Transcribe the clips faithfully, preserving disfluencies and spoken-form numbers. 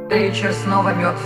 Вечер снова мертв.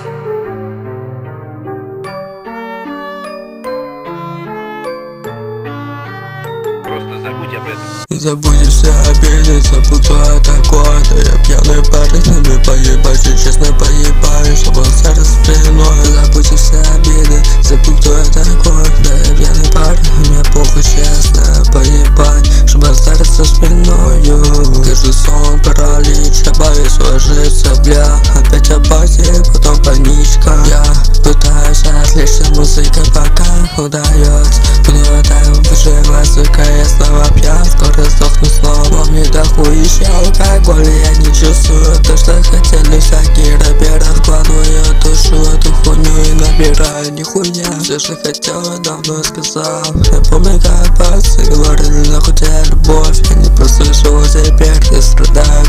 Просто забудь об этом. Забудь все обиды, забудь, что я такой. Да я пьяный парень, с нами поебать, и честно поебаю, чтобы сердце спиной. Забудь все обиды, забудь, кто я такой. Да я пьяный парень, мне похуй, честно поебать, чтобы сердце спиною. Каждый сон паралич, я боюсь ложиться, бля. Опять апатия, потом паничка. Я пытаюсь отвлечься музыкой, пока удается. Плываю выживать, сука, я снова пьян. Скоро сдохну снова, мне дохуища алкоголь. Я не чувствую то, что хотели всякие рэперы. Вкладываю душу в эту хуйню и набираю нихуя. Все, что хотел, я давно сказал. Я помню, как пальцы говорили, нахуй тебе любовь. Я не прослышу теперь, я страдаю.